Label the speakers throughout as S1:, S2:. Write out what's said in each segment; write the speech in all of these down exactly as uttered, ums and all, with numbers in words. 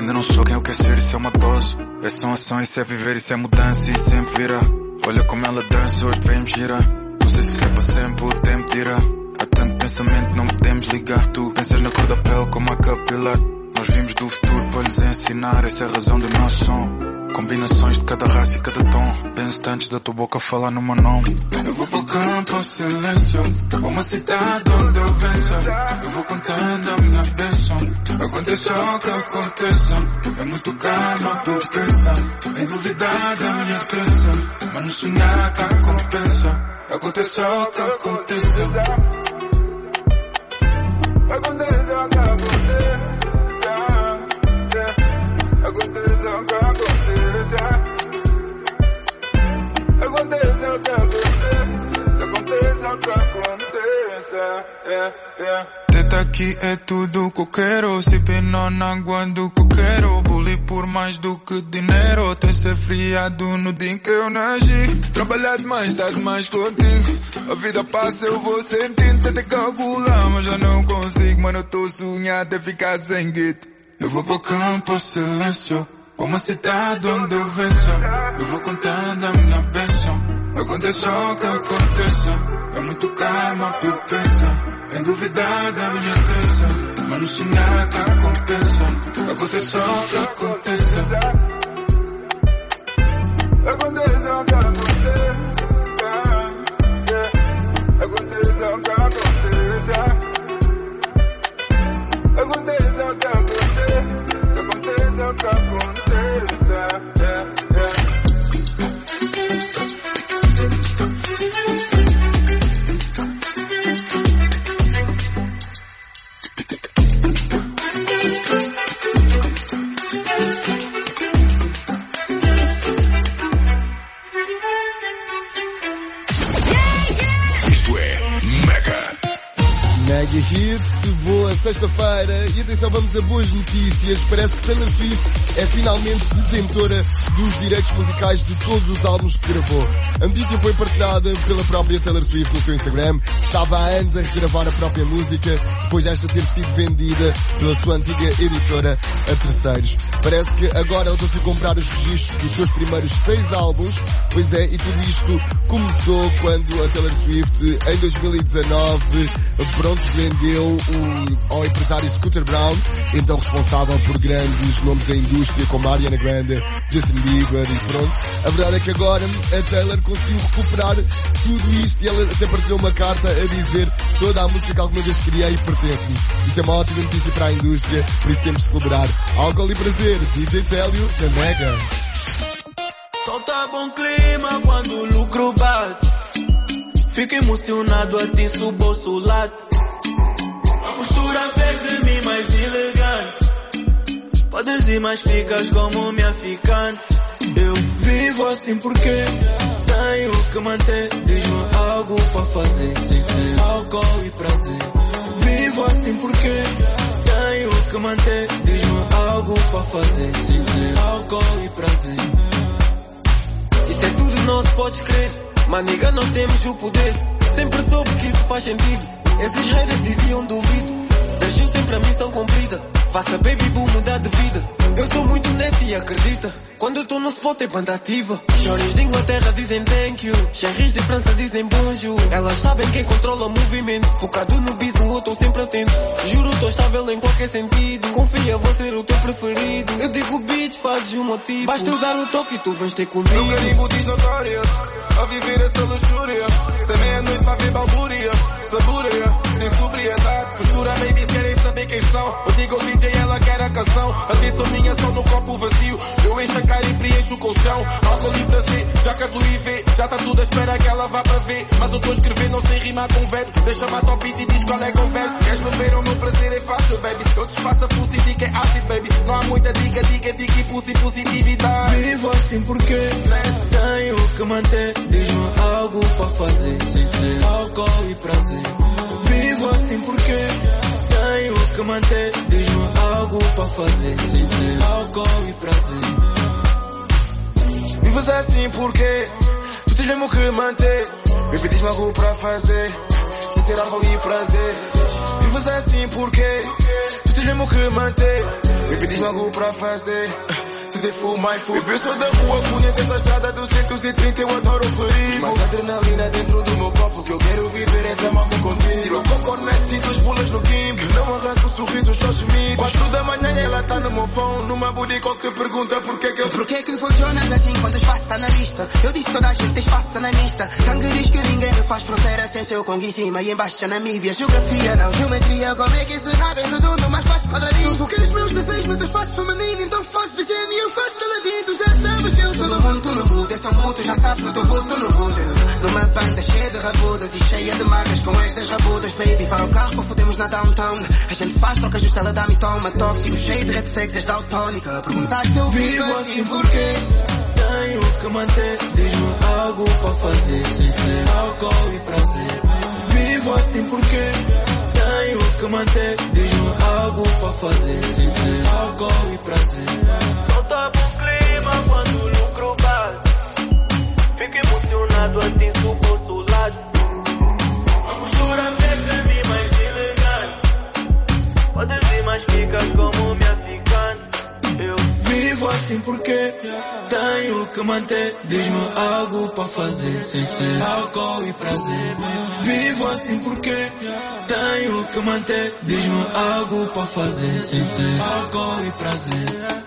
S1: Ainda não sou quem eu quero ser, isso é uma dose. É só ação, isso é viver, isso é mudança e sempre virá. Olha como ela dança, hoje vem-me girar. Não sei se isso é para sempre, o tempo dirá. Há tanto pensamento, não podemos ligar. Tu pensas na cor da pele como a capilar. Nós vimos do futuro para lhes ensinar. Essa é a razão do nosso som. Combinações de cada raça e cada tom. Penso antes da tua boca falar no meu nome.
S2: Eu vou pro campo ao silêncio, uma cidade onde eu venço. Eu vou contando a minha bênção. Aconteça o que aconteça, é muito calma por pensar. Em duvidar da minha crença, mas no sonhar tá compensa. Aconteça o que aconteça. Aconteça o que aconteça. Aconteça o que aconteça. Aconteça o que aconteça. Aconteça o que aconteça. Yeah, yeah. Teta aqui é tudo que eu quero. Se pena na água do que eu quero. Bully por mais do que dinheiro. Até ser friado no dia em que eu nasci. Trabalhar demais, estar demais contigo. A vida passa, eu vou sentindo. Tentei calcular, mas já não consigo. Mano, eu tô sonhado a ficar sem guito. Eu vou pro campo ao silêncio, pra uma cidade onde eu venço. Eu vou contando a minha bênção. Aconteça o que aconteça, é muito calma por pensar. Em duvidar da minha crença, mas no sonhar tá compensa. Aconteça o que aconteça. Aconteça o que aconteça. Aconteça o que aconteça. Aconteça o que aconteça. Aconteça o que aconteça. Yeah, yeah.
S3: Mega Hits, boa sexta-feira e atenção, vamos a boas notícias. Parece que Taylor Swift é finalmente detentora dos direitos musicais de todos os álbuns que gravou. A notícia foi partilhada pela própria Taylor Swift no seu Instagram. Estava há anos a regravar a própria música, depois desta ter sido vendida pela sua antiga editora a terceiros. Parece que agora ela conseguiu comprar os registros dos seus primeiros seis álbuns. Pois é, e tudo isto começou quando a Taylor Swift, em dois mil e dezanove, pronto, vendeu o, ao empresário Scooter Braun, então responsável por grandes nomes da indústria como Ariana Grande, Justin Bieber e pronto. A verdade é que agora a Taylor conseguiu recuperar tudo isto e ela até partilhou uma carta a dizer: toda a música que alguma vez criei pertence-me. Isto é uma ótima notícia para a indústria, por isso temos de celebrar. Álcool e prazer, D J Télio da Mega.
S4: Solta bom clima quando o lucro bate. Fico emocionado, atiço o bolso late. A postura fez de mim mais elegante. Podes ir, mas ficas como minha ficante. Eu vivo assim porque tenho que manter. Diz-me algo para fazer, sem ser álcool e prazer. Vivo assim porque tenho que manter. Diz-me algo para fazer, sem ser álcool e prazer. Isso é tudo, não te podes crer. Mas nigga, nós temos o poder. Sempre soube que isso faz sentido. Esses haters diziam duvido. Deixou sempre a missão cumprida. Faça baby boom mudar de vida. Eu sou muito neto e acredita. Quando eu tô no spot é banda ativa. Choris de Inglaterra dizem thank you. Cherries de França dizem bonjour. Elas sabem quem controla o movimento. Focado no business, eu tô sempre atento. Juro, tô estável em qualquer sentido. Confia, vou ser o teu preferido. Eu digo bitch, fazes o motivo. Basta eu dar o toque e tu vais ter comigo.
S2: Eu carimbo de notórias, a viver essa luxúria. Se é meia-noite pra ver balbúria. Saboreia, sem sobriedade. Postura, baby, querem saber quem são. Eu digo ao D J, ela quer a canção. Atenção minha, só no copo vazio. Eu encho a cara e preencho o colchão. Álcool e prazer, já que a Louis vê. Já tá tudo à espera que ela vá para ver. Mas eu tô a escrever, não sei rimar com verbo. Deixa-me a top e diz qual é conversa. Queres-me ver, o meu prazer é fácil, baby. Eu desfaço a pussy, que é ácido, baby. Não há muita dica, dica, dica e pussy, positividade.
S4: Vivo assim porque tenho que manter. Diz-me algo para fazer, sem ser álcool e prazer. Vivo assim porque tenho que manter. Diz-me algo para fazer, sem ser álcool e prazer.
S2: Vives assim porque tu tens mesmo que manter. Baby, diz-me algo para fazer, sem ser álcool e prazer. Vives assim porque tu tens
S4: preciso mesmo que manter. Me pedis algo pra fazer. Se você for mais full. Eu sou da rua, conheço essa estrada do cento e trinta, eu adoro o perigo. Mas adrenalina dentro do meu copo, que eu quero viver essa malta contigo. Se eu conecto e duas bolas no gimp, não arranco o sorriso, só gemidos. Quatro da manhã ela tá no meu phone, numa budico que pergunta porquê que eu...
S5: Porquê que funcionas assim quando o espaço tá na lista? Eu disse toda a gente tem espaço na mista. Sangue diz que ninguém me faz fronteira sem seu Congo em cima e embaixo a Namíbia. Geografia não, geometria, como é que se sabe? Redondo, mais fácil quadradinho. Tu queres meus desejos no teu espaço feminino, então faz de gênio. Eu faço taladinho, já sabes que eu sou do mundo, tu no rude. São muitos, já sabes que tu vulto no rude. Numa banda cheia de rabudas e cheia de magas com estas rabudas. Baby, para o carro, fodemos na downtown. A gente faz troca justa, ela dá-me toma tóxico. Cheio de red flags, és daltónica. Perguntaste se eu vivo assim porquê?
S4: Tenho que manter, diz-me algo para fazer. Sem ser álcool e prazer. Vivo assim porque tenho que manter, diz-me algo para fazer. Sem ser álcool e prazer. Não tá bom clima quando o lucro bate. Fico emocionado, atingo o bolso lado. A postura fez de mim mais elegante. Podes vir, mas ficas como me africano. Eu vivo assim porque tenho que manter, diz-me algo para fazer. Sem ser álcool e prazer. Vivo assim porque tenho que manter, diz-me algo para fazer. Sem ser álcool e prazer.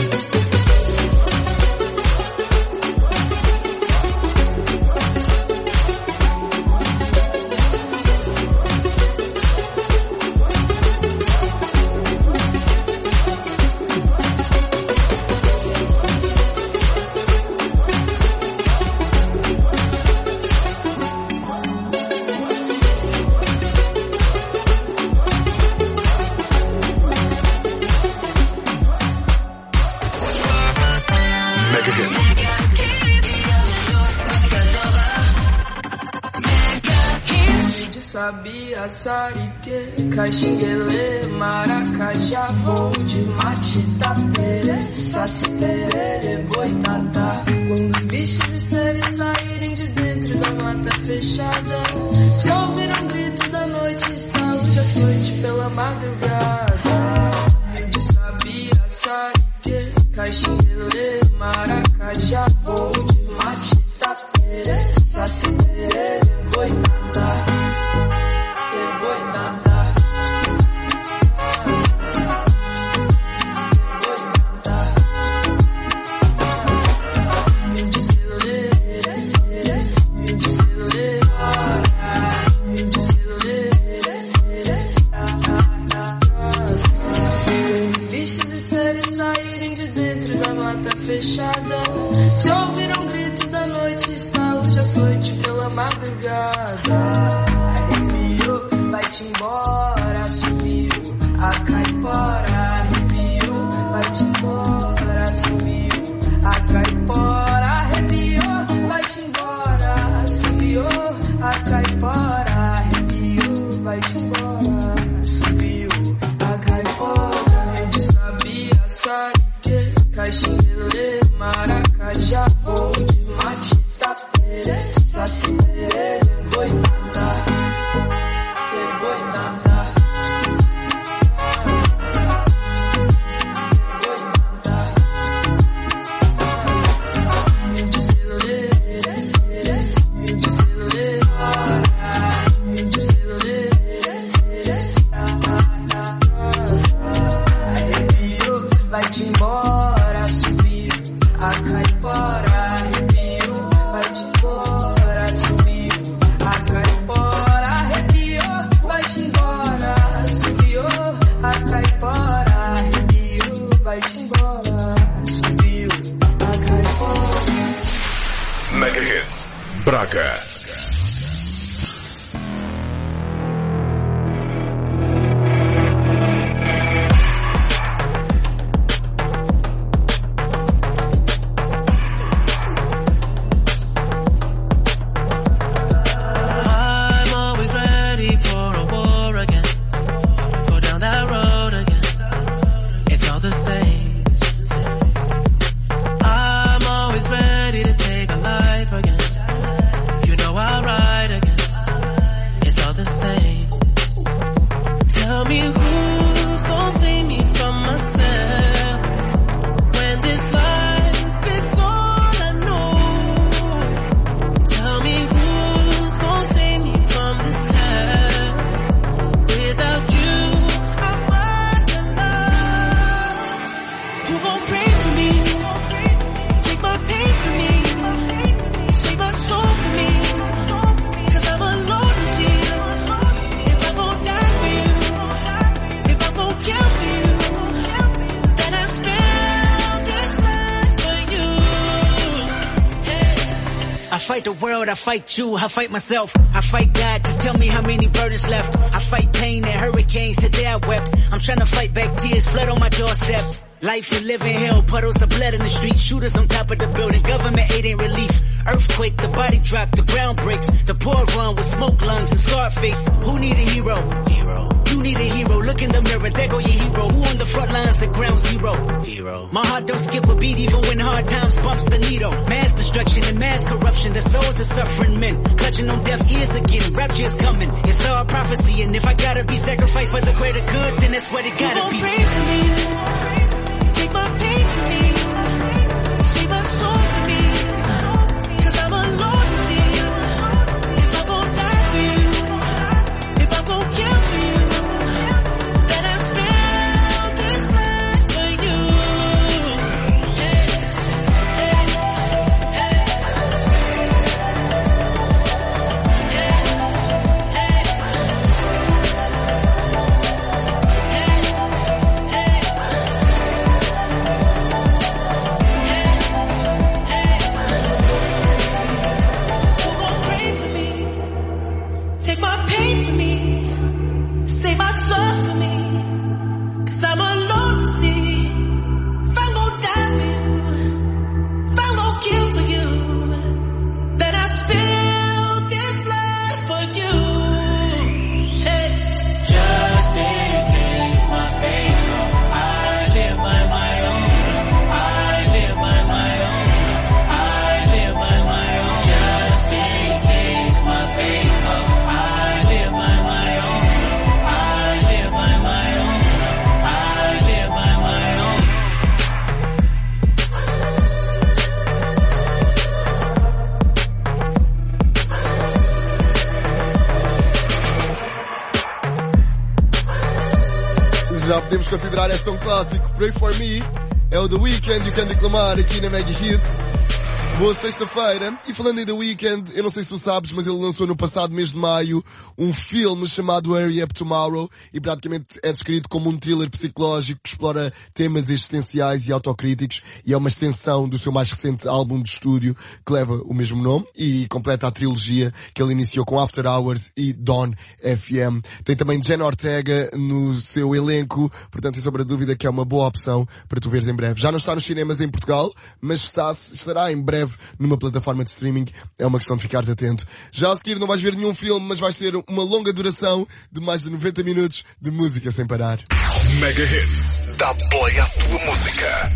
S6: Sabia, Sarique, Caxinguele, Maracajá, voo de Matita, Pere, Saci, Perere, Boitatá. Quando os bichos e seres saírem de dentro da mata fechada, se ouviram gritos da noite, estalo de açoite pela madrugada. De Sabia, Sarique, Caxinguele, Maracajá, voo de Matita, Pere, Saci, Perere, Boitatá. Fechada, se ouviram gritos da noite, estalo de açoite pela madrugada. Arrepiou, vai-te embora, subiu a caipora. Arrepiou, vai-te embora, subiu a caipora. Arrepiou, vai-te embora, subiu a caipora. Arrepiou, vai-te embora, subiu a caipora. Eu te sabia, sabe que Caxinguele, Maracajá, voo de Matita, Pere, Saci, Perere, Boitatá, e Boitatá, Boitatá. Mil de celulete, mil de celulete, mil de celulete, arrepiou, vai-te embora, subiu a caipora. Arrepiou, vai-te embora, subiu a caipora. Arrepiou, vai-te embora, subiu a caipora. Arrepiou, vai-te embora, subiu a caipora.
S7: Mega Hits Braga.
S8: You know fight the world, I fight you, I fight myself, I fight God, just tell me how many burdens left. I fight pain and hurricanes, today I wept. I'm trying to fight back tears, blood on my doorsteps. Life we live in hell, puddles of blood in the street, shooters on top of the building, government aid ain't relief. Earthquake, the body drop, the ground breaks, the poor run with smoke lungs and scarred face. Who need a hero? Hero. You need a hero, look in the mirror, there go your hero. Who on the front lines at ground zero? Hero. My heart don't skip a beat even when hard times bumps the needle. Mass destruction and mass corruption, the souls of suffering men, clutching on deaf ears again, rapture is coming. It's all prophecy, and if I gotta be sacrificed for the greater good, then that's what it gotta be.
S4: Pray for me, take my pain for me, save my soul for me, cause I'm alone to see. If I'm gon' die for you, if I'm gon' kill for you, then I spill this blood for you. Hey, hey, hey, take my pain for me, save my soul for me, cause I'm alone to see. If I'm gon' die for you, if I'm gon' kill for you, then I spill this blood for you. Hey. Just in case my faith come, I live by my own. I live by my own. I live by my own. Just in case my faith come, I live by my own. I live by my own. I live by my own.
S3: Já podemos considerar esta um clássico. Pray for Me é o The Weeknd e o Kendrick Lamar aqui na Mega Hits. Boa sexta-feira. E falando em The Weeknd, eu não sei se tu sabes, mas ele lançou no passado mês de maio um filme chamado Hurry Up Tomorrow e praticamente é descrito como um thriller psicológico que explora temas existenciais e autocríticos e é uma extensão do seu mais recente álbum de estúdio que leva o mesmo nome e completa a trilogia que ele iniciou com After Hours e Dawn F M. Tem também Jenna Ortega no seu elenco, portanto, sem sombra de dúvida que é uma boa opção para tu veres em breve. Já não está nos cinemas em Portugal, mas está, estará em breve numa plataforma de streaming. É uma questão de ficares atento. Já a seguir não vais ver nenhum filme, mas vais ter uma longa duração de mais de noventa minutos de música sem parar.
S7: Mega Hits. Dá play à tua música.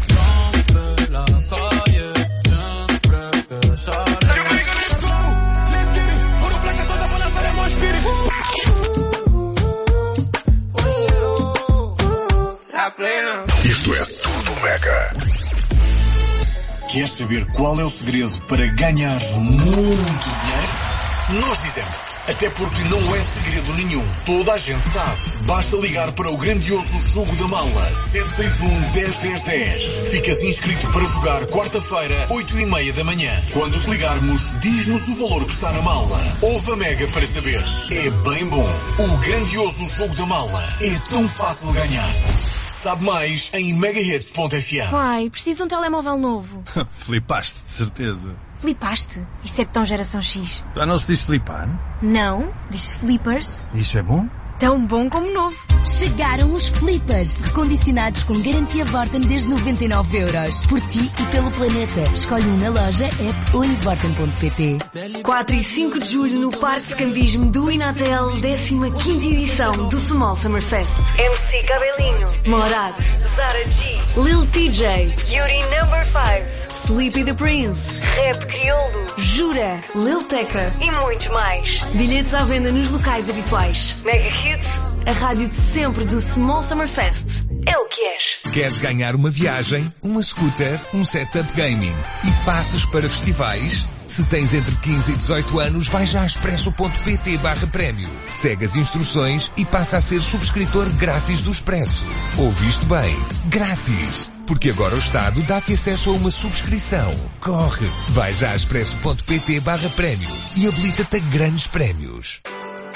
S7: Isto é tudo Mega.
S9: Queres saber qual é o segredo para ganhar muito dinheiro? Nós dizemos-te. Até porque não é segredo nenhum. Toda a gente sabe. Basta ligar para o grandioso Jogo da Mala. sete seis um, um zero, um zero, um zero. Ficas inscrito para jogar quarta-feira, oito e meia da manhã. Quando te ligarmos, diz-nos o valor que está na mala. Ouve a Mega para saberes. É bem bom. O grandioso Jogo da Mala. É tão fácil ganhar. Sabe mais em megahits ponto f m.
S10: Pai, preciso de um telemóvel novo.
S11: Flipaste, de certeza.
S10: Flipaste? Isso é que tão geração X.
S11: Já não se diz flipar?
S10: Não, diz-se flippers.
S11: Isso é bom?
S10: Tão bom como novo.
S12: Chegaram os Flippers, recondicionados com garantia Vorten desde noventa e nove euros. Por ti e pelo planeta. Escolhe um na loja, app ou em vorten ponto p t.
S13: quatro e cinco de julho no Parque de Cambismo do Inatel, décima quinta edição do Small Summer Fest. M C Cabelinho, Morad, Zara G, Lil T J, Yuri Number cinco, Sleepy the Prince, Rap Crioulo, Jura, Lil Tecca e muitos mais. Bilhetes à venda nos locais habituais. Mega Hits, a rádio de sempre do Small Summer Fest. É o que és.
S14: Queres ganhar uma viagem, uma scooter, um setup gaming e passas para festivais? Se tens entre quinze e dezoito anos, vai já a expresso ponto p t barra prémio. Segue as instruções e passa a ser subscritor grátis do Expresso. Ouviste bem? Grátis! Porque agora o Estado dá-te acesso a uma subscrição. Corre! Vai já a expresso ponto p t barra prémio e habilita-te a grandes prémios.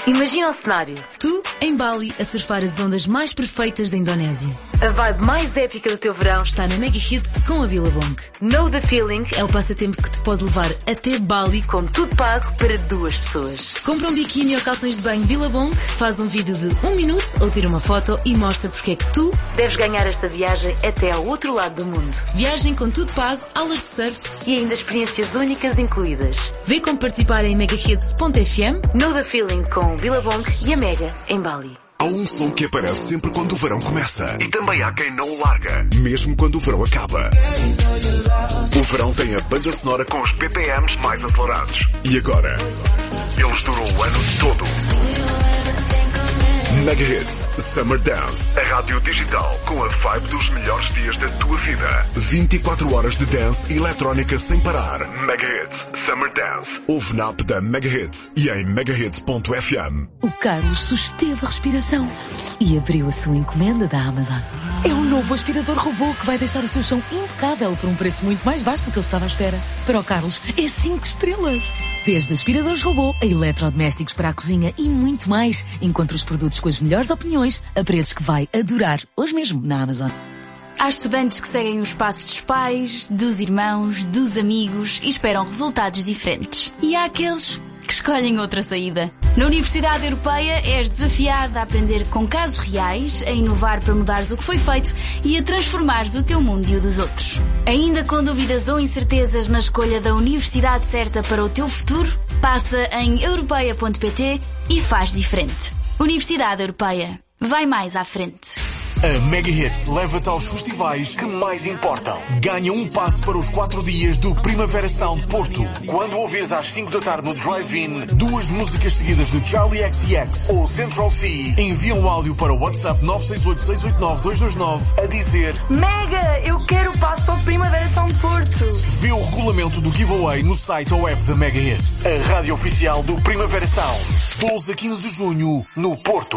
S13: Imagina o cenário.
S12: Tu, em Bali, a surfar as ondas mais perfeitas da Indonésia.
S13: A vibe mais épica do teu verão
S12: está na Mega Hits com a Billabong.
S13: Know the Feeling
S12: é o passatempo que te pode levar até Bali
S13: com tudo pago para duas pessoas.
S12: Compra um biquíni ou calções de banho Billabong, faz um vídeo de um minuto ou tira uma foto e mostra porque é que tu
S13: deves ganhar esta viagem até ao outro lado do mundo.
S12: Viagem com tudo pago, aulas de surf
S13: e ainda experiências únicas incluídas.
S12: Vê como participar em megahits ponto f m.
S13: Know the Feeling com o Billabong e a Mega em Bali.
S7: Há um som que aparece sempre quando o verão começa. E também há quem não o larga, mesmo quando o verão acaba. O verão tem a banda sonora com os B P Ms mais acelerados. E agora, eles duram o ano todo. Mega Hits Summer Dance. A rádio digital com a vibe dos melhores dias da tua vida. vinte e quatro horas de dance e eletrónica sem parar. Mega Hits Summer Dance. Ouve na app da Mega Hits e em megahits ponto f m.
S12: O Carlos susteve a respiração e abriu a sua encomenda da Amazon. É um novo aspirador robô que vai deixar o seu chão impecável por um preço muito mais baixo do que ele estava à espera. Para o Carlos, é cinco estrelas. Desde aspiradores robô a eletrodomésticos para a cozinha e muito mais. Encontre os produtos com as melhores opiniões a preços que vai adorar hoje mesmo na Amazon.
S15: Há estudantes que seguem os passos dos pais, dos irmãos, dos amigos e esperam resultados diferentes. E há aqueles que escolhem outra saída. Na Universidade Europeia és desafiado a aprender com casos reais, a inovar para mudares o que foi feito e a transformares o teu mundo e o dos outros. Ainda com dúvidas ou incertezas na escolha da universidade certa para o teu futuro? Passa em europeia ponto p t e faz diferente. Universidade Europeia. Vai mais à frente.
S9: A Mega Hits leva-te aos festivais que mais importam. Ganha um passo para os quatro dias do Primavera Sound Porto. Quando ouvires às cinco da tarde no Drive-In duas músicas seguidas de Charlie X C X ou Central C, envia um áudio para o WhatsApp nove seis oito, seis oito nove, dois dois nove a dizer:
S15: Mega, eu quero o passo para o Primavera Sound Porto.
S9: Vê o regulamento do giveaway no site ou app da Mega Hits. A rádio oficial do Primavera Sound. doze a quinze de junho, no Porto.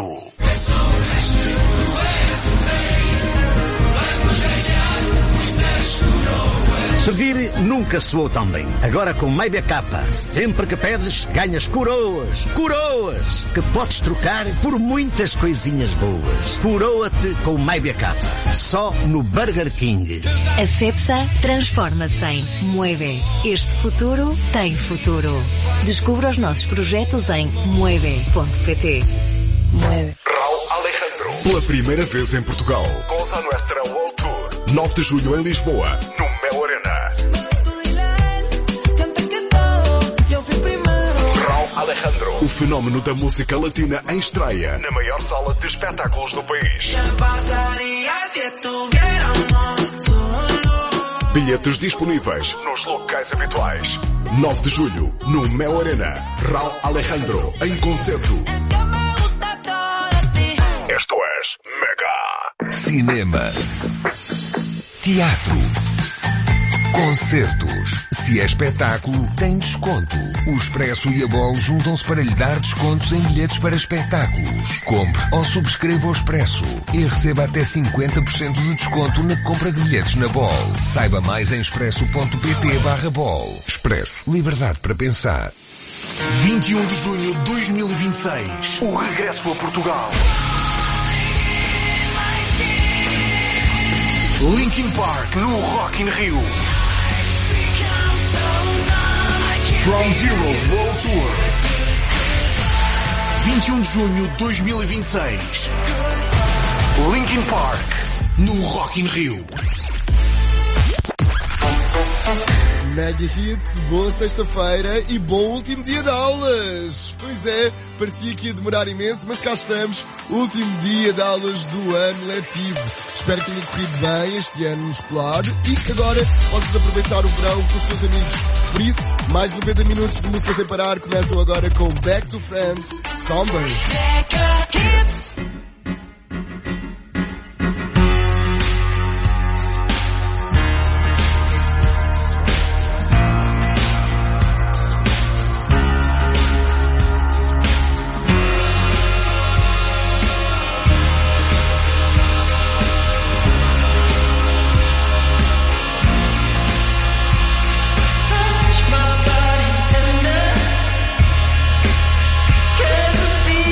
S16: Servir nunca soou tão bem. Agora com Maybe Capa, sempre que pedes, ganhas coroas. Coroas! Que podes trocar por muitas coisinhas boas. Coroa-te com Maybe Capa. Só no Burger King.
S12: A Cepsa transforma-se em Mueve. Este futuro tem futuro. Descubra os nossos projetos em mueve ponto p t. Mueve.
S7: Raul Alejandro. Pela primeira vez em Portugal. Cosa Nuestra World Tour. nove de julho em Lisboa. No Mel Arena. Raul Alejandro. O fenómeno da música latina em estreia. Na maior sala de espetáculos do país. Bilhetes disponíveis nos locais habituais. nove de julho, no Mel Arena. Raul Alejandro, em concerto. Esto es Mega.
S14: Cinema. Teatro. Concertos. Se é espetáculo, tem desconto. O Expresso e a Bol juntam-se para lhe dar descontos em bilhetes para espetáculos. Compre ou subscreva o Expresso e receba até cinquenta por cento de desconto na compra de bilhetes na Bol. Saiba mais em expresso ponto p t barra bol. Expresso. Liberdade para pensar.
S9: vinte e um de junho de dois mil e vinte e seis. O regresso a Portugal. Linkin Park no Rock in Rio. From Zero World Tour. vinte e um de junho de dois mil e vinte e seis. Linkin Park no Rock in Rio.
S3: Mega Hits, boa sexta-feira e bom último dia de aulas. Pois é, parecia que ia demorar imenso, mas cá estamos, último dia de aulas do ano letivo. Espero que tenha corrido bem este ano escolar e que agora possas aproveitar o verão com os teus amigos. Por isso, mais de noventa minutos de música sem parar começam agora com Back to Friends, Somber.
S4: Touch my body tender, 'cause I feel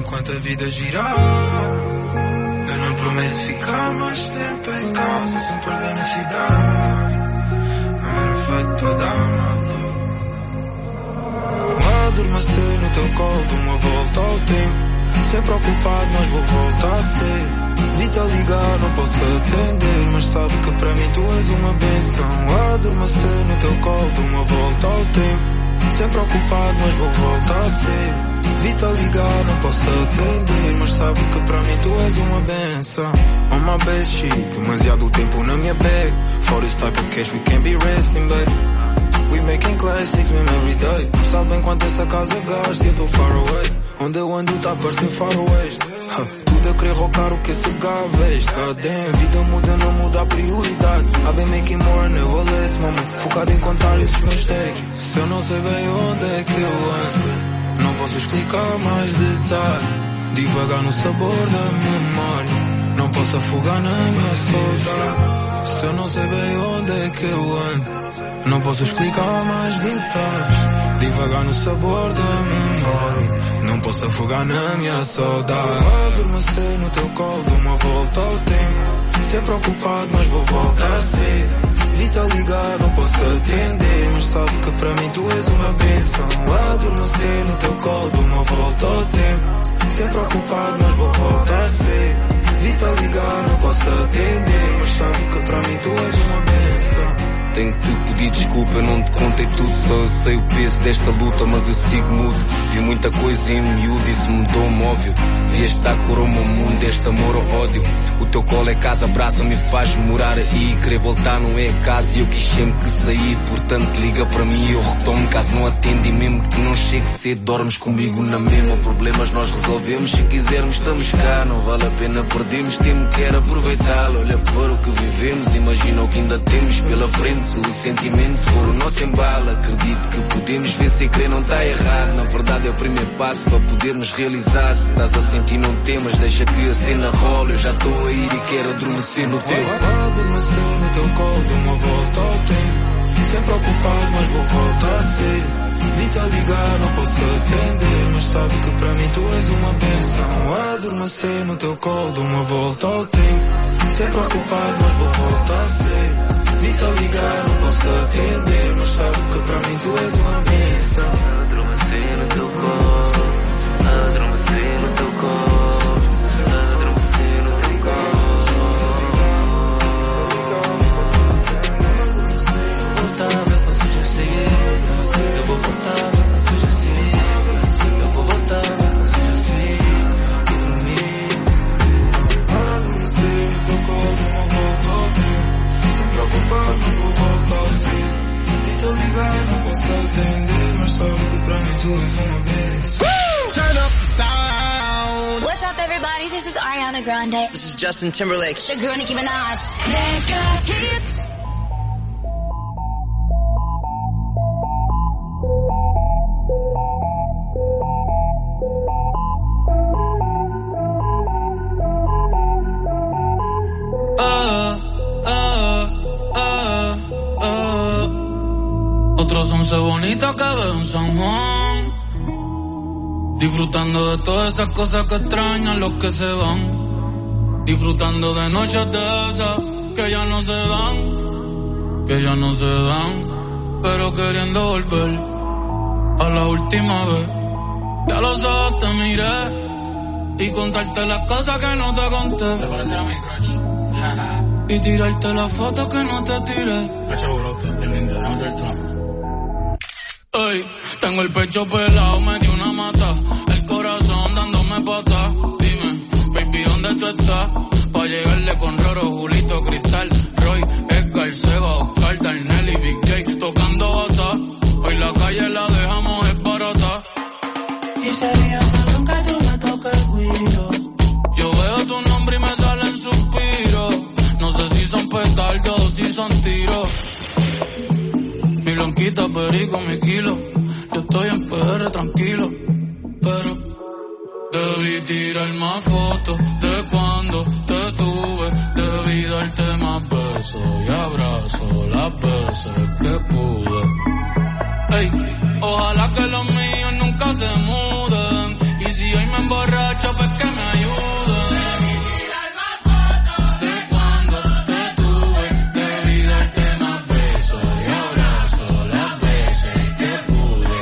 S2: enquanto a vida girar. Eu não prometo ficar mais tempo em casa sem perder na cidade. Feito para dar mal. Adormecer no teu colo, de uma volta ao tempo. Sempre ocupado, mas vou voltar a ser. Vi-te a ligar, não posso atender, mas sabe que para mim tu és uma benção. Adormecer no teu colo, de uma volta ao tempo. Sempre ocupado, mas vou voltar a ser. Vi-te a ligar, não posso atender, mas sabe que para mim tu és uma benção. On my best shit, demasiado tempo na minha bag. For this type of cash we can't be resting, baby. We making classics, mesmo every day. Sabem quanto essa casa gasta e eu tô far away. Onde eu ando tá parecendo far away. huh. Tudo a querer rocar o que esse gajo vês. Cadê? Vida muda, não muda a prioridade. I've been making more, never less, mama. Focado em contar esses meus takes. Se eu não sei bem onde é que eu ando, não posso explicar mais detalhe. Devagar no sabor da memória, não posso afogar na minha saudade. Se eu não sei bem onde é que eu ando, não posso explicar mais detalhes. Devagar no sabor da memória, não posso afogar na minha saudade. Adormecer no teu colo, de uma volta ao tempo. Sempre ocupado, mas vou voltar a ser. Vi-te a ligar, não posso atender, mas sabe que para mim tu és uma bênção. Adormecer no teu colo, de uma volta ao tempo. Sempre ocupado, mas vou voltar a ser. Vi-te a ligar, não posso atender, mas sabe que para mim tu és uma bênção.
S17: Tenho que te pedir desculpa, eu não te contei tudo. Só eu sei o peso desta luta, mas eu sigo mudo. Vi muita coisa em miúdo, isso mudou-me óbvio. Vi esta cor ao meu mundo, este amor ou ódio. O teu colo é casa, abraça-me e faz morar aí. Querer voltar não é casa e eu quis sempre que sair. Portanto liga para mim e eu retomo. Caso não atende e mesmo que não chegue cedo, dormes comigo na mesma. Problemas nós resolvemos, se quisermos estamos cá. Não vale a pena perdermos, temos que era aproveitá-lo. Olha para o que vivemos, imagina o que ainda temos pela frente. Se o sentimento for o nosso embalo, acredito que podemos ver se crer não está errado. Na verdade é o primeiro passo para podermos realizar. Se estás a sentir não temas, deixa que a cena rola. Eu já estou a ir e quero adormecer no teu.
S2: Adormecer no teu colo, de uma volta ao tempo. Sempre ocupado, mas vou voltar a ser. Vi-te a ligar, não posso atender, mas sabe que para mim tu és uma bênção. Adormecer no teu colo, de uma volta ao tempo. Sempre ocupado, mas vou voltar a ser. Vi-te a ligar, não posso atender, mas sabe que para mim tu és uma bênção.
S4: Adormecer no teu colo, adormecer no teu colo, adormecer no teu colo. Voltar, meu canso já sei. Eu vou voltar, meu canso já sei. Eu vou voltar, meu canso já sei. E por mim,
S2: adormecer no teu colo, uma volta ao tempo. Preocupado, não vou voltar a ser. Vi-te a ligar, não posso atender, mas sabe que pra mim tu és uma vez.
S18: Turn up the sound.
S19: What's up, everybody? This is Ariana Grande.
S18: This is Justin Timberlake.
S19: Sugar and Nicki Minaj. Mega hits.
S4: Otros once bonitos que veo en San Juan, disfrutando de todas esas cosas que extrañan los que se van, disfrutando de noches de esas que ya no se dan, que ya no se dan, pero queriendo volver a la última vez. Ya los ojos te miré y contarte las cosas que no te conté. ¿Te parecerá mi crush? Y tirarte las fotos que no te tiré. Pecho brote, el lindo, déjame traer tu. Ey, tengo el pecho pelado, me dio una mata, el corazón dándome pata. Dime, baby, ¿dónde tú estás? Pa' llegarle con Roro, Julito, Cristal, Roy, Edgar, Seba, Oscar, Darnell y Big J tocando bata. Hoy la calle la dejamos es barata.
S20: Y sería que nunca tú me toques el guiro.
S4: Yo veo tu nombre y me salen suspiros. No sé si son petardos o si son tiros. Mi blanquita, perico, mi kilo. Yo estoy en P R tranquilo, pero debí tirar más fotos de cuando te tuve. Debí darte más besos y abrazos las veces que pude. Ey, ojalá que los míos nunca se muden. Y si hoy me me emborracho pues que me ayude. De cuando te tuve, debí darte más besos y abrazos las veces que pude.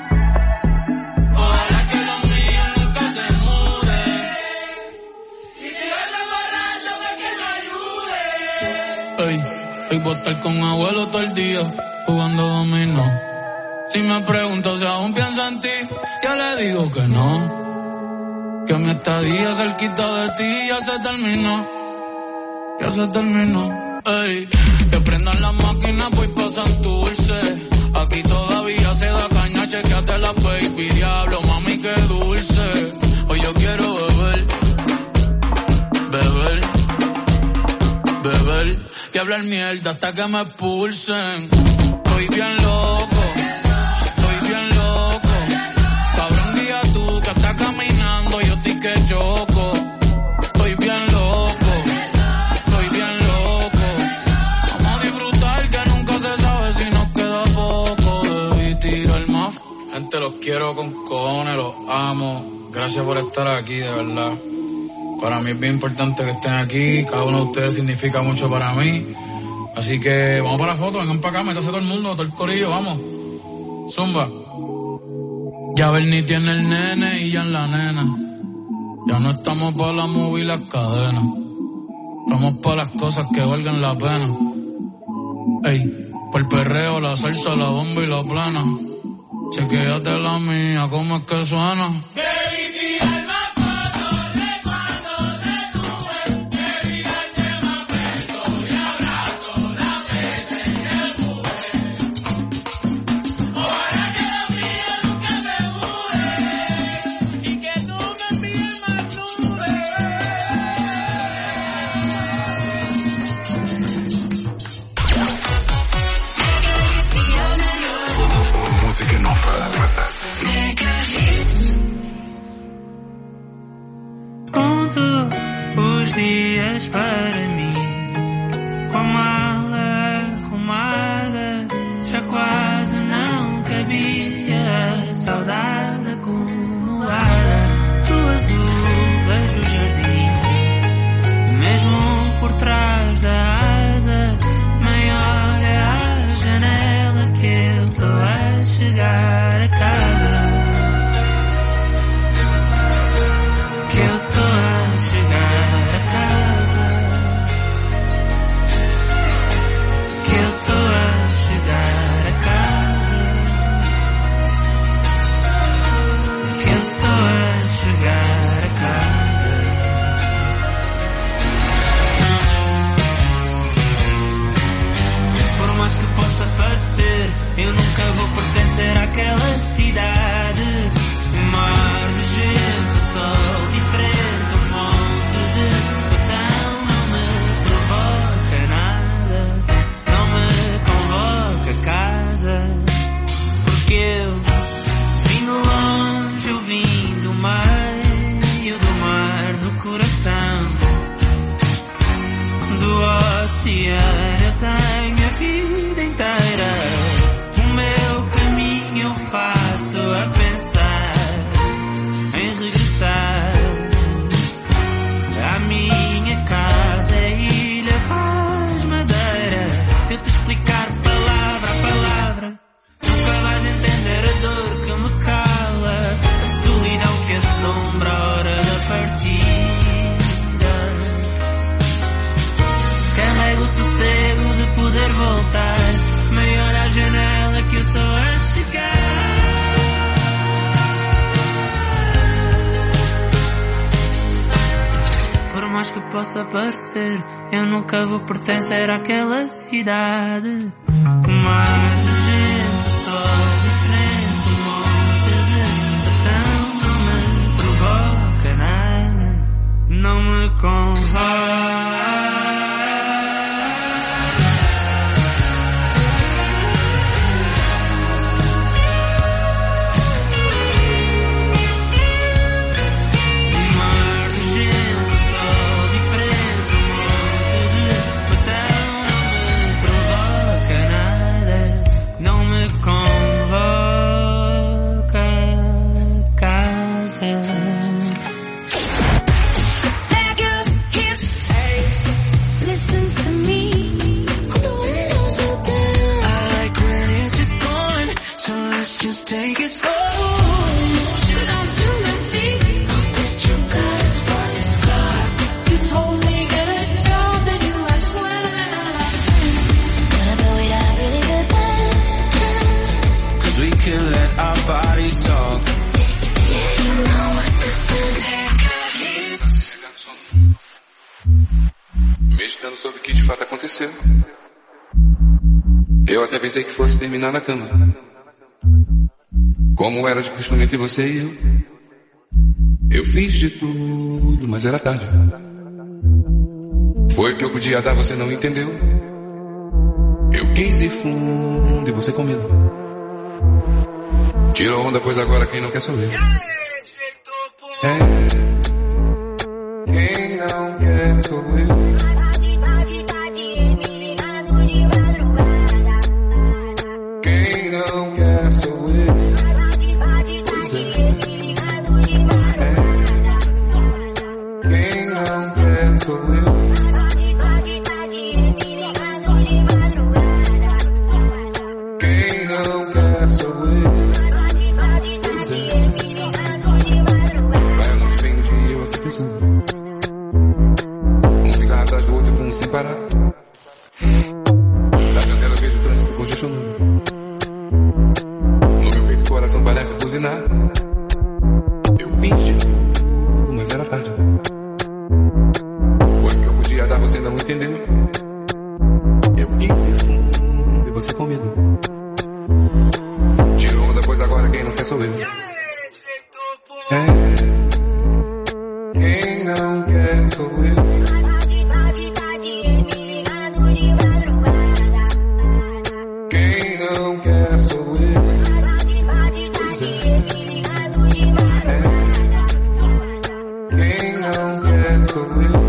S4: Ojalá que los míos nunca se muden. Y si hoy me emborracho pues que me ayude. Ey, hoy voy a estar con abuelo todo el día jugando dominó. Si me pregunto si aún pienso en ti, yo le digo que no. Que mi estadía cerquita de ti ya se terminó. Ya se terminó. Ey, que prendan las máquinas, voy pa' Santurce. Aquí todavía se da caña, chequeate la baby. Diablo, mami, qué dulce. Hoy yo quiero beber. Beber. Beber. Y hablar mierda hasta que me expulsen. Estoy bien loco. Que choco, estoy bien loco, estoy bien loco. Vamos a disfrutar que nunca se sabe si nos queda poco. Debí tirar más. Gente, los quiero con cojones, los amo. Gracias por estar aquí, de verdad. Para mí es bien importante que estén aquí. Cada uno de ustedes significa mucho para mí. Así que vamos para la foto, vengan para acá, métase todo el mundo, todo el corillo, vamos. Zumba. Ya Bernie tiene el nene y ya en la nena. Ya no estamos pa' la movie y las cadenas. Estamos pa' las cosas que valgan la pena. Ey, pa' el perreo, la salsa, la bomba y la plana. Chequéate la mía, ¿cómo es que suena?
S21: Os dias para mim, com a mala arrumada, já quase não cabia a saudade acumulada. Tu azulas do jardim, mesmo por trás da asa, maior é a janela que eu tô a chegar a casa. Que eu tô a chegar a casa. Que eu tô a chegar a casa. Que eu tô a chegar a casa. Por mais que possa parecer, eu nunca vou pertencer àquela cidade. Um mar de gente, sol diferente, um monte de botão. Não me provoca nada, não me convoca a casa. Porque eu vim de longe, eu vim do meio do mar, no coração do oceano. Eu tenho a vida inteira, o meu caminho eu faço a pensar em regressar à minha casa, Ilha Paz Madeira. Se eu te explicar palavra a palavra, nunca vais entender a dor que me cala, a solidão que assombra a hora da partida. Carrego o sossego de poder voltar, maior à janela que eu tô a chegar. Por mais que possa parecer, eu nunca vou pertencer àquela cidade. Um mar de gente, sol diferente, um monte de botão. Não me provoca nada, não me convoca. Convoca casa.
S1: acreditando sobre o que de fato aconteceu. Eu até pensei que fosse terminar na cama, como era de costume entre você e eu. Eu fiz de tudo, mas era tarde. Foi o que eu podia dar, você não entendeu. Eu quis ir fundo e você com medo. Tirou onda, pois agora quem não quer sou eu. É, quem não quer sou eu. Quem não quer sou eu. Pois é. É, quem não quer sou eu. Quem não quer sou eu. Pois é. Vai a noite, vem o dia, eu aqui pensando. Um cigarro atrás do outro e fumo sem parar. Da janela vejo o trânsito congestionando. No meu peito o coração parece buzinar. Eu fiz de tudo, mas era tarde. Foi o que eu podia dar, você não entendeu. Eu quis ir fundo e você com medo. Tirou onda, pois agora quem não quer sou eu. É, quem não quer sou eu. Quem não quer sou eu. Pois é. É, quem não quer sou eu.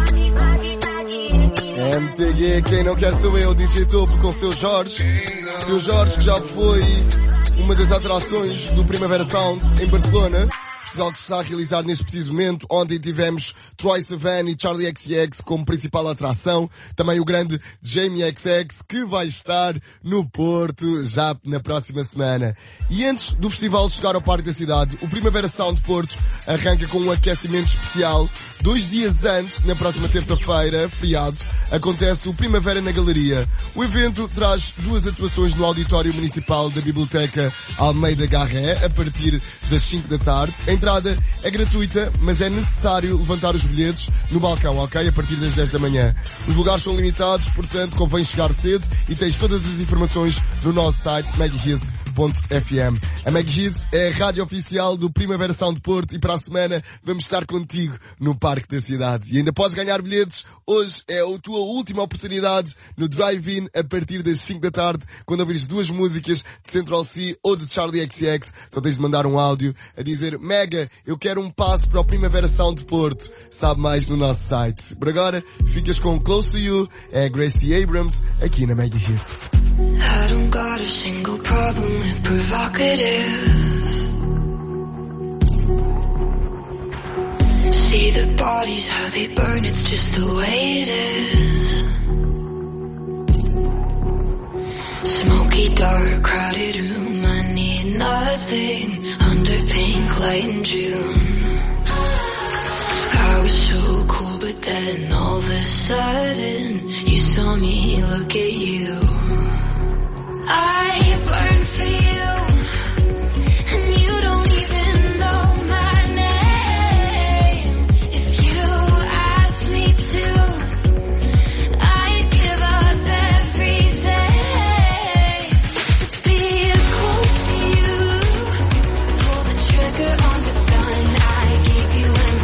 S3: M T G, quem não quer sou eu, D J Topo com seu Jorge. Seu Jorge que já foi uma das atrações do Primavera Sound em Barcelona. Portugal que se está a realizar neste preciso momento. Ontem tivemos Troye Sivan e Charli X C X como principal atração. Também o grande Jamie X X que vai estar no Porto já na próxima semana. E antes do festival chegar ao Parque da Cidade, o Primavera Sound Porto arranca com um aquecimento especial. Dois dias antes, na próxima terça-feira, feriado, acontece o Primavera na Galeria. O evento traz duas atuações no Auditório Municipal da Biblioteca Almeida Garré a partir das cinco da tarde. A entrada é gratuita, mas é necessário levantar os bilhetes no balcão, ok? A partir das dez da manhã. Os lugares são limitados, portanto convém chegar cedo e tens todas as informações no nosso site megahits ponto f m. A Megahits é a rádio oficial do Primavera Sound Porto e para a semana vamos estar contigo no Parque da Cidade. E ainda podes ganhar bilhetes. Hoje é a tua última oportunidade no Drive-In a partir das cinco da tarde, quando ouvires duas músicas de Central C ou de Charli X C X. Só tens de mandar um áudio a dizer: Mega, eu quero um passo para o Primavera Sound Porto. Sabe mais no nosso site. Por agora, ficas com Close to You, é Gracie Abrams, aqui na Mega Hits.
S22: I don't got a single problem with provocative. See the bodies, how they burn, it's just the way it is. Smoky, dark, crowded room, I need nothing under pink light in June. I was so cool, but then all of a sudden you saw me look at you. I burn for you, and you don't even know my name. If you ask me to, I'd give up everything to be close to you. Pull the trigger on the gun I gave you and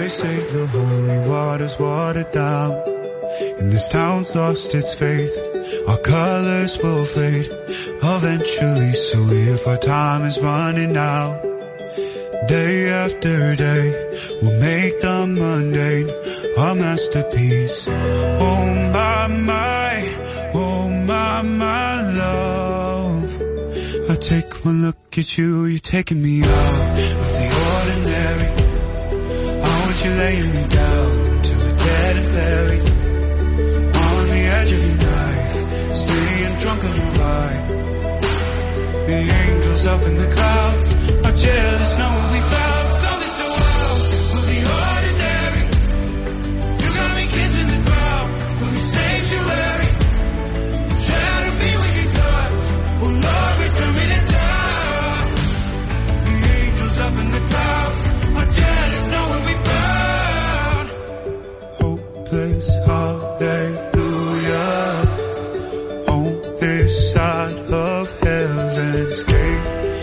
S2: They say the holy water's watered down, and this town's lost its faith. Our colors will fade eventually, so if our time is running out, day after day, we'll make the mundane our masterpiece. Oh my, my, oh my, my love. I take one look at you, you're taking me out of the ordinary. I want you laying me down to the dead and buried. On the edge of your knife, staying drunk on your ride. The angels up in the clouds are jealous knowing we found something so wild of the ordinary. You got me kissing the ground from your sanctuary. Shadow me when you're done. Oh Lord, return me to dust. The angels up in the clouds are jealous knowing we found hopeless hallelujah on this side of heaven's gate.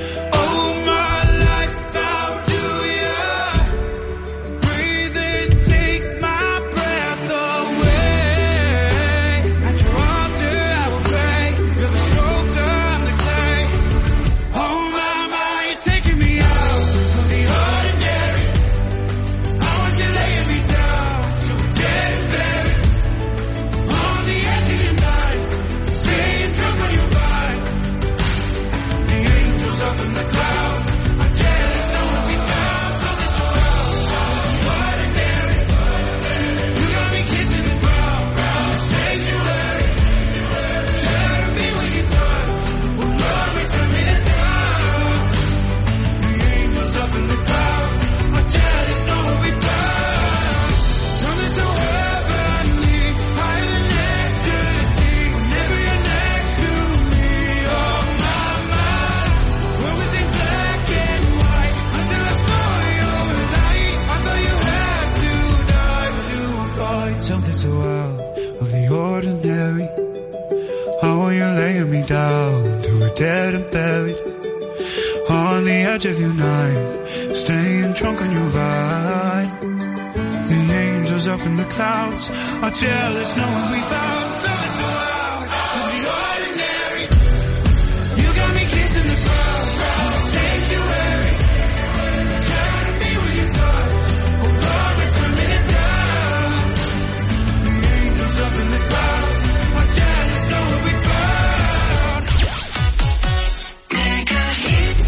S2: Something so out of the ordinary. How are you laying me down to a dead and buried? On the edge of your night, staying drunk on your ride. The angels up in the clouds are jealous knowing we found something so out of the ordinary. You got me kissing the ground from the sanctuary. Shadow me when you're done. Oh Lord, return me to dust. The angels up in the clouds are jealous knowing we found mega hits.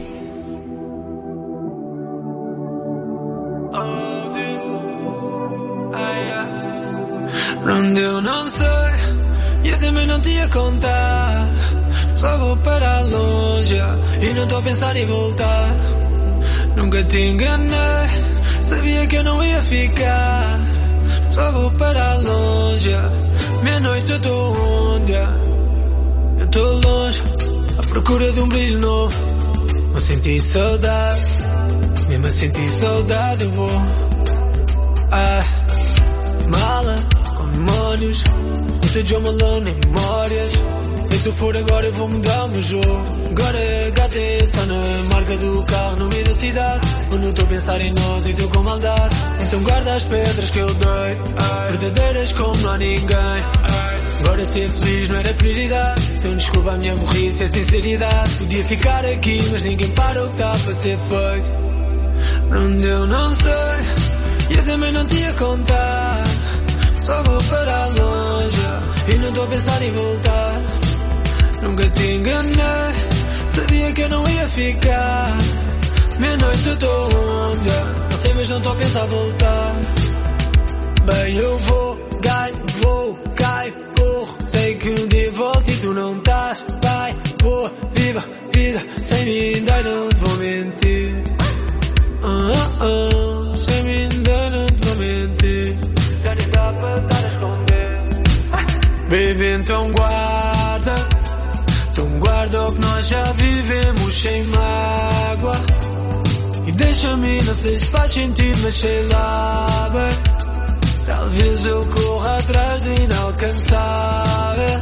S5: Onde eu não sei, e eu também não te ia contar. Só vou para longe e não estou a pensar em voltar. Nunca te enganei, sabia que eu não ia ficar. Só vou para longe, meia-noite eu estou onde? Eu estou longe, à procura de um brilho novo. Vou sentir saudade, mesmo a sentir saudade eu vou. Ah, mala demónios, Mister Joe Malone em memórias. Se tu for agora eu vou mudar o meu jogo. Agora é H T só na marca do carro no meio da cidade. Eu não estou a pensar em nós e estou com maldade. Então guarda as pedras que eu dei, verdadeiras como não há ninguém. Agora ser feliz não era prioridade. Então desculpa a minha burrice e a sinceridade. Podia ficar aqui mas ninguém para o que está para ser feito. Para onde eu não sei, e eu também não te ia contar. Só vou para longe e não estou a pensar em voltar. Nunca te enganei, sabia que eu não ia ficar. Meia-noite eu estou onde? Não sei mas não estou a pensar voltar. Bem eu vou, ganho, vou, caio, corro. Sei que um dia volto e tu não estás. Vai, boa, viva, vida, sem mim ainda não te vou mentir. Ah, ah, ah, sem mim ainda não te vou mentir. Já nem dá para estar a esconder. Baby, então guarda, então guarda o que nós já vivemos sem mágoa. E deixa-me, não sei se faz sentido, mas sei lá, bem. Talvez eu corra atrás do inalcançável.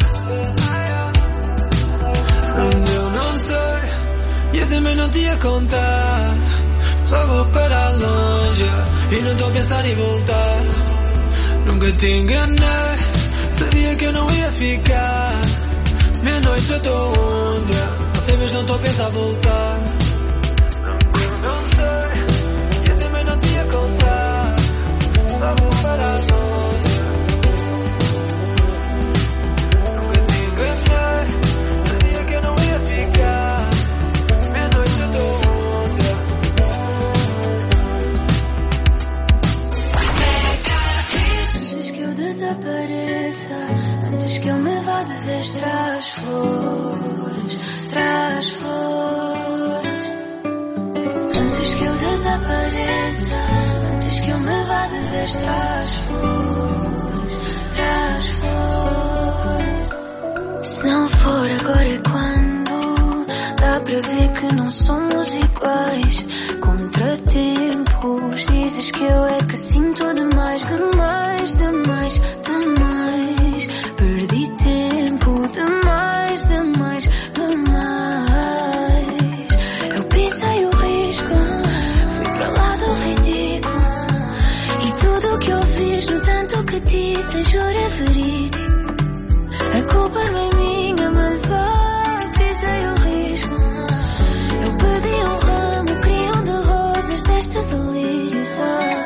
S5: Onde eu não sei, e eu também não te ia contar. Só vou para longe e não estou a pensar em voltar. Nunca te enganei, sabia que eu não ia ficar. Meia-noite eu estou onde? Não sei, mas não estou a pensar voltar. Não sei, eu também não te ia contar. Só vou parar longe. Nunca te enganei, sabia que eu não ia ficar. Meia-noite eu estou onde?
S22: Antes que eu desapareça, antes que eu me vá de vez, traz flores, traz flores. Antes que eu desapareça, antes que eu me vá de vez, traz flores, traz flores. Se não for agora é quando? Dá para ver que não somos iguais. Contratempos, dizes que eu é que sinto demais, demais, demais, demais. Perdi tempo, demais, demais, demais. Eu pisei o risco, fui para lá do ridículo. E tudo o que eu fiz, no tanto que disse, juro é verídico. A culpa não é minha, mas oh, pisei o risco. Eu pedi um ramo, queria um de rosas deste delírio só.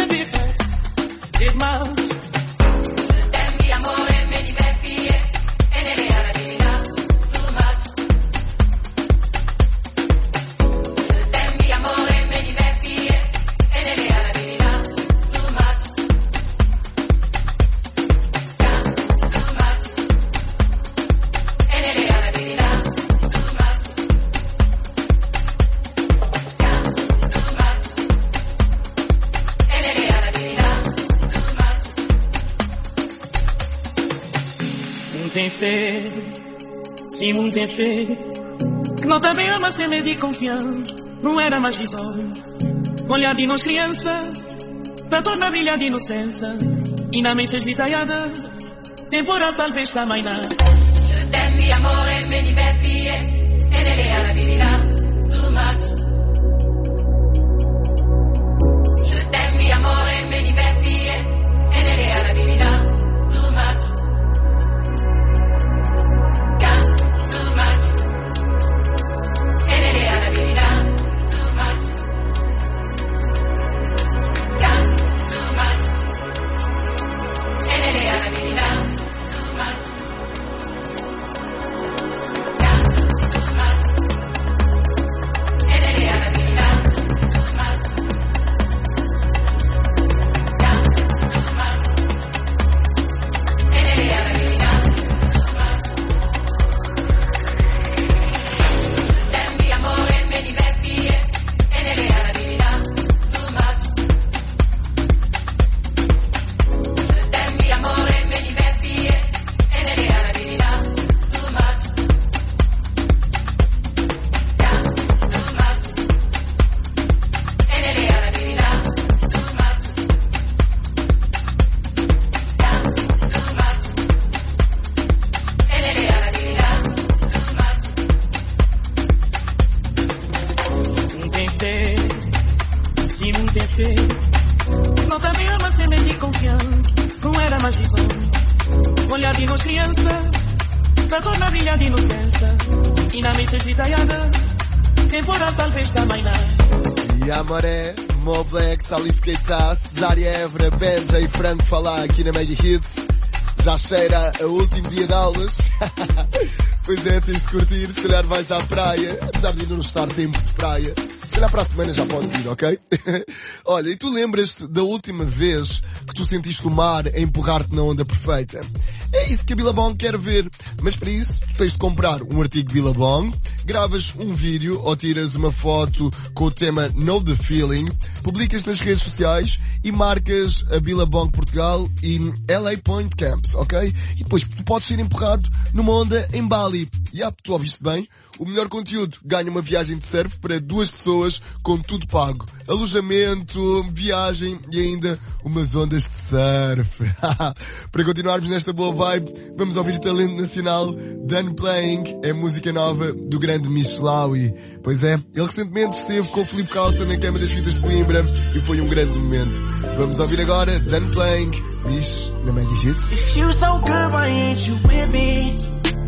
S21: a different. It's my
S6: mi amore me diverti e nelle arabilità too much. Mi amore me diverti e nelle arabilità too much. Yeah, too much. E nelle arabilità too much. Yeah, too much. E nelle arabilità too much.
S21: Muito em fé, sim, muito em fé. Não também ama ser meio de confiança. Não era mais visões. Olhar de nós criança, tá toda brilha de inocência. E na mente esvitaiada, temporal talvez também não.
S6: Je t'aime mi amore me diverti e nelle arabilità too much. Je t'aime mi amore me diverti e nelle arabilità too much. Yeah, too much. E nelle arabilità too much. Yeah, too much. E nelle arabilità too much. Yeah, too much. E nelle arabilità too much. Yeah, too much. E nelle arabilità too much. Tempi amore me diverti e nelle arabilità too much. Tempi amore me diverti e nelle arabilità too much. Yeah, too much. E nelle arabilità too much. Yeah, too much. E nelle arabilità too much.
S21: Muito em fé, sim, muito em fé. Não também ama ser meio de confiança. Não era mais visões. Olhar de nós criança, tá toda brilha de inocência. E na mente esvitaiada, temporal talvez também não.
S3: E Amoré, Mo Black, Salif Keita, Cesária Évora, Benja e Franco Falar aqui na Mega Hits. Já cheira a último dia de aulas. Pois é, tens de curtir, se calhar vais à praia, apesar de ainda não estar tempo de praia. Se calhar para a semana já podes ir, ok? Olha, e tu lembras-te da última vez que tu sentiste o mar a empurrar-te na onda perfeita? É isso que a Billabong quer ver. Mas para isso, tu tens de comprar um artigo Billabong, gravas um vídeo ou tiras uma foto com o tema Know the Feeling, publicas nas redes sociais e marcas a Billabong Portugal e L A Point Camps, ok? E depois tu podes ser empurrado numa onda em Bali. E yeah, tu ouviste bem? O melhor conteúdo ganha uma viagem de surf para duas pessoas com tudo pago. Alojamento, viagem e ainda umas ondas de surf. Para continuarmos nesta boa vibe, vamos ouvir o talento nacional Done Playing, é música nova do grande Michelawi. Pois é, ele recentemente esteve com o Filipe Calça na Câmara das Fitas de Coimbra e foi um grande momento. Vamos ouvir agora Done Playing, Mich na Mega Hits.
S21: If you so good, why ain't you with me?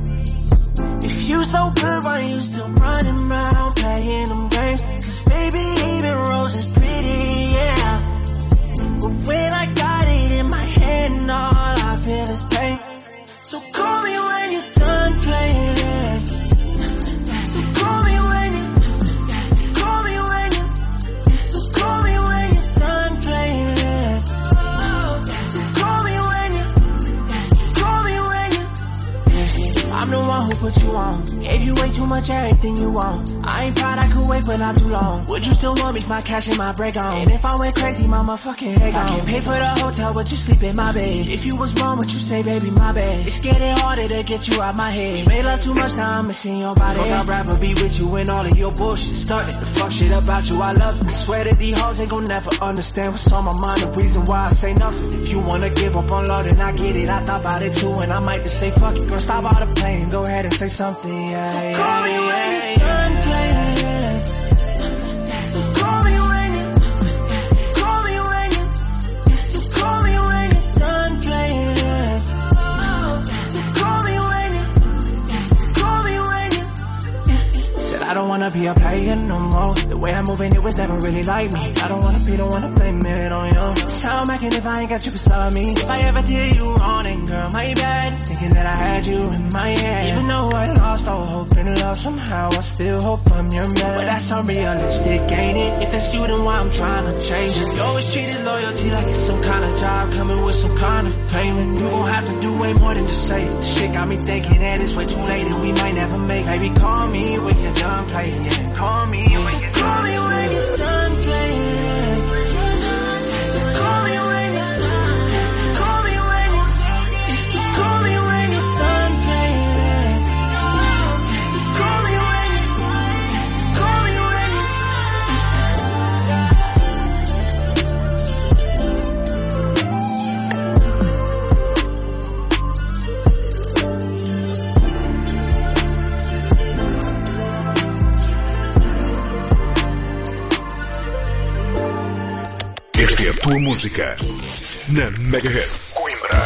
S21: If you so good, why you still running around playing them games? Cause baby, even Rose is pretty, yeah. But when I got it in my hand, all I feel is pain. So call me when you're done playing. So call me when you, call me when you, so call me when you're done playing. So call me when you, call me when you. I'm the one who put you on. Gave you way too much everything you want. I ain't proud I could wait for not too long. Would you still want me? My cash and my break on. And if I went crazy, my motherfucking head gone. I can't pay for the hotel, but you sleep in my bed. If you was wrong, what you say, baby, my bad. It's getting harder to get you out my head. You made love too much, now I'm missing your body. Fuck, I'd rather be with you and all of your bullshit. Starting to fuck shit about you, I love it. I swear that these hoes ain't gon' never understand what's on my mind. The reason why I say nothing. If you wanna give up on love, then I get it. I thought about it too, and I might just say fuck it. Girl, stop all the playing, go ahead and say something, yeah. So call me when you're done playing. So call me when you, call me when you, so call me when you're done playing. So call me when you, call me when you. Said I don't wanna
S18: wanna be a player no more. The way I'm moving, it was never really like me. I don't wanna be the one to blame it on you. So I'm acting if I ain't got you beside me. If I ever did you wrong, then girl, my bad. Thinking that I had you in my head. Even though I lost all hope in love, somehow I still hope I'm your man. But that's unrealistic, ain't it? If that's you, then why I'm trying to change it? You always treated loyalty like it's some kind of job, coming with some kind of payment. You gon' have to do way more than just say it. This shit got me thinking that it's way too late and we might never make. Baby, call me when you're done playing. Yeah, call me when you're done. Call me when you're done playing. So call me when you're done. Call me when you're done. So call me when you're done playing. So call me when you're done. Call me when you're
S7: Esta é a tua música na Megahits Coimbra.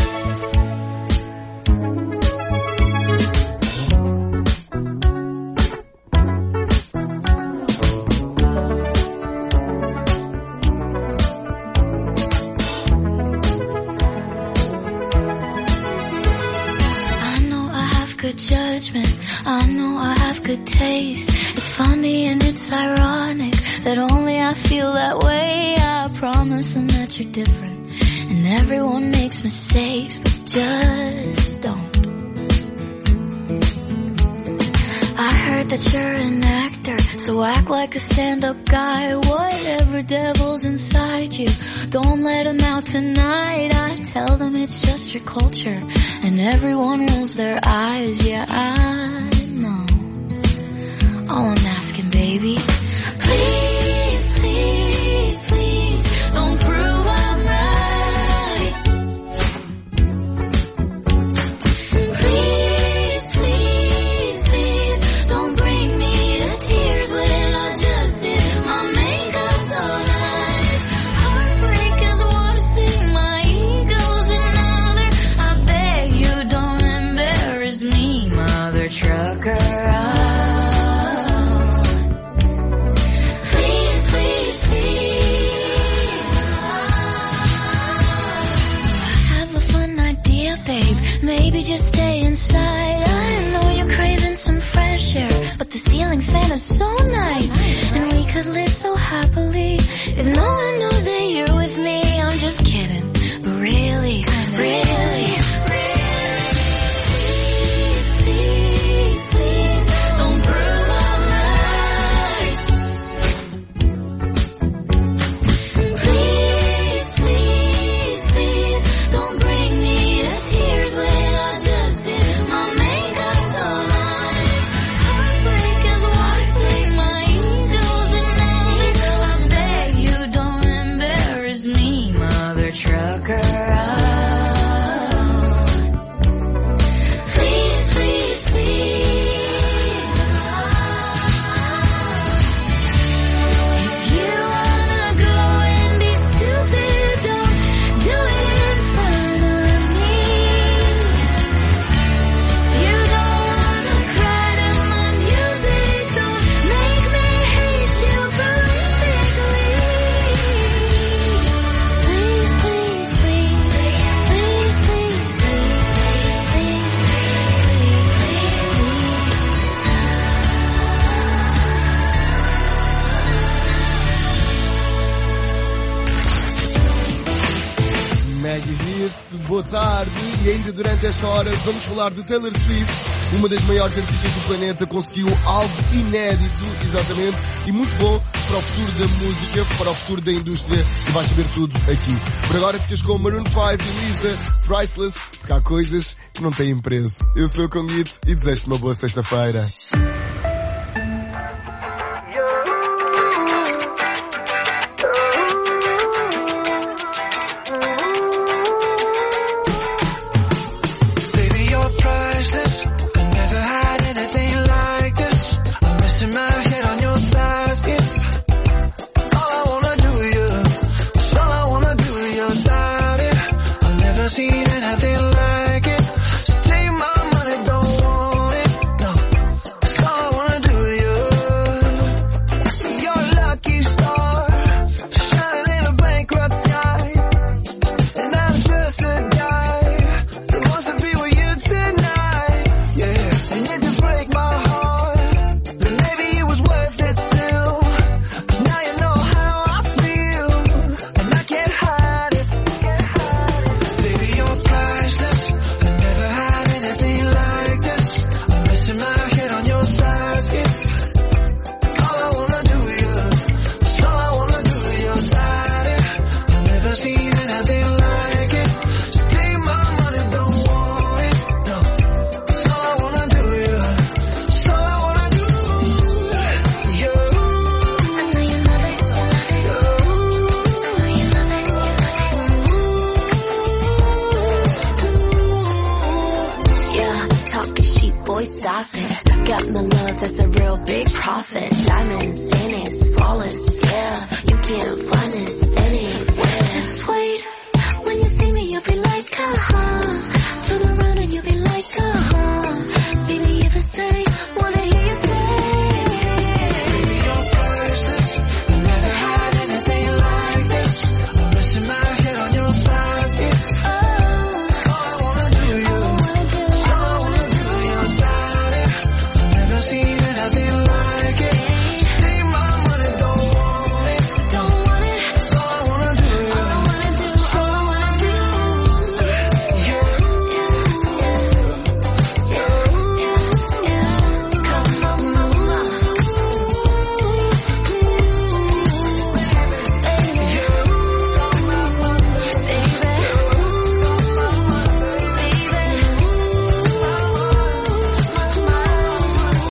S22: Good judgment, I know I have good taste. It's funny and it's ironic that only I feel that way. I promise them that you're different, and everyone makes mistakes, but just don't. I heard that you're an actor, so act like a stand-up guy. Whatever devil's inside you, don't let him out tonight. I tell them it's just your culture, and everyone rolls their eyes. Yeah, I know. All I'm asking, baby, please, please, please, don't prove I'm right. Please, please, please, don't bring me to tears when I just did my makeup so nice. Heartbreak is one thing, my ego's another. I beg you don't embarrass me, mother trucker. Please, please, please. I have a fun idea, babe. Maybe just stay inside. I know you're craving some fresh air, but the ceiling fan is so nice, and we could live so happily if no one knows that you're with me. I'm just kidding, but really, really, please, please, please, don't prove I'm right. Please, please, please, don't bring me to tears when I just did my makeup so nice. Heartbreak is one thing, my ego's another. I beg you don't embarrass me, mother trucker. Please, please, please. If you wanna go and be stupid, don't do it in front of me. You don't wanna cry to my music, don't make me hate you prolifically. Please, please, please, please, please, please, please,
S3: Mega Hits, boa tarde, e ainda durante esta hora vamos falar de Taylor Swift, uma das maiores artistas do planeta, conseguiu algo inédito, exatamente, e muito bom para o futuro da música, para o futuro da indústria, e vais saber tudo aqui. Por agora ficas com Maroon five e Lisa, Priceless, porque há coisas que não têm preço. Eu sou o Conguito e desejo-te uma boa sexta-feira.